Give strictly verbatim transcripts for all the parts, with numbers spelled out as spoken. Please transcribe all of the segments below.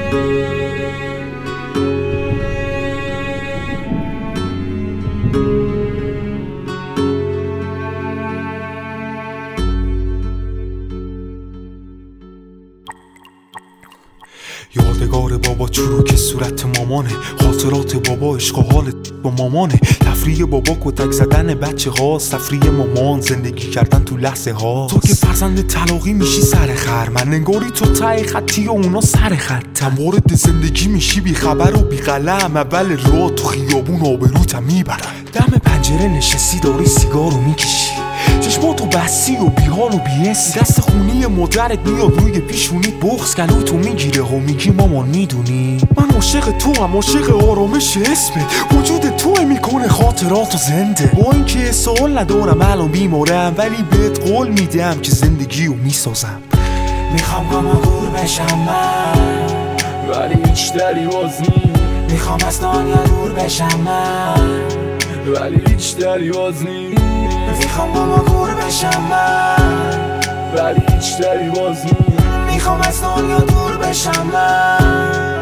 یادگار بابا چروک صورت مامانه، خاطرات بابا عشق و حال با مامانه، تفریح بابا کتک زدن بچه ها، تفریح مامان زندگی کردن تو لحظه ها. تو که فرزند طلاقی میشی سر خر، من انگاری تو ته خطی و اونا سر خطم، وارد زندگی میشی بی خبر و بی قلم، اول راه تو خیابون آبروتم میبرم، دم پنجره نشستی داری سیگارو میکشی، چشماتو بسی و بیحال و بی‌حسی، دست خونی مادرت میاد روی پیشونیت، بغض گلوی تو میگیره و میگی مامان میدونی من عاشق تو هم، عاشق آرامش اسمت، وجود تو میکنه خاطراتو زنده. با اینکه سوال ندارم الان بیمارم، ولی بهت قول میدم که زندگیو میسازم. میخوام گم دور بشم من، ولی هیچ دری باز نی. میخوام از دنیا دور بشم من، ولی هیچ دری باز نی. میخوام گم دور بشم من، ولی هیچ دری باز نی. میخوام از دنیا دور بشم من.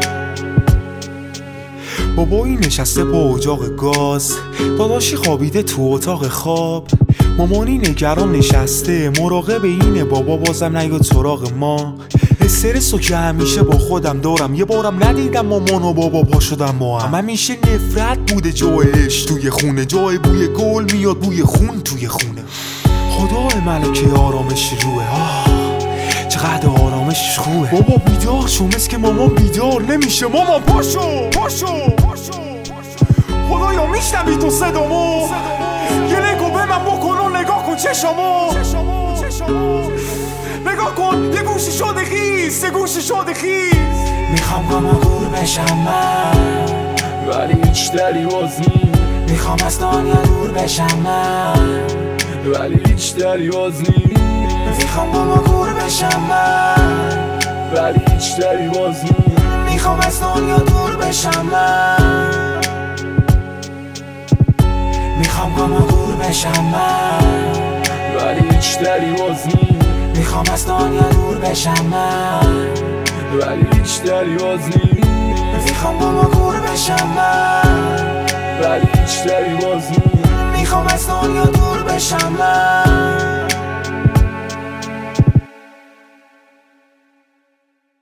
بابایی نشسته با اجاق گاز، داداشی خوابیده تو اتاق خواب، مامانی نگران نشسته مراقب اینه بابا بازم نیاد سراغ ما. استرسو که همیشه با خودم دارم، یه بارم ندیدم مامان و بابا پا شدم ما هم. همیشه نفرت بوده جای عشق توی خونه، جای بوی گل میاد بوی خون توی خونه. خدای ملکه آرامش روه، آه چقدر آرامش خوبه. بابا بیدار شو، مثل که مامان بیدار نمیشه. مامان پاشو پاشو پاشو خدایا میشنوی تو صدامو؟ یه نگاه به من بکن و نگاه کن چشامو، نگاه کن یه گوشی شده خیز، یه گوشی شده خیز. میخوام گم دور بشم من، ولی هیچ دری باز نی. میخوام از دنیا دور بشم من، ولی هیچ دری باز نی. میخوام گم دور بشم من، ولی هیچ دری باز نی. میخوام از دنیا دور بشم من. میخوام گم دور بشم من، ولی هیچ دری باز نی. میخوام از دنیا دور بشم من، ولی هیچ دری باز نی. میخوام گم دور بشم من، ولی هیچ دری باز نی. میخوام از دنیا دور بشم من.